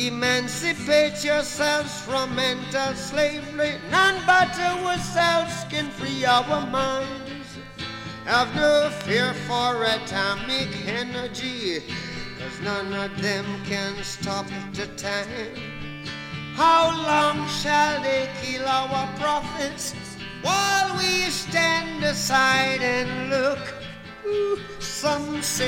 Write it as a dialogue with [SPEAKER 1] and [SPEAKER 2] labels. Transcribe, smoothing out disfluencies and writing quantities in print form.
[SPEAKER 1] Emancipate yourselves from mental slavery. None but ourselves can free our minds. Have no fear for atomic energy, 'cause none of them can stop the time. How long shall they kill our prophets while we stand aside and look? Some say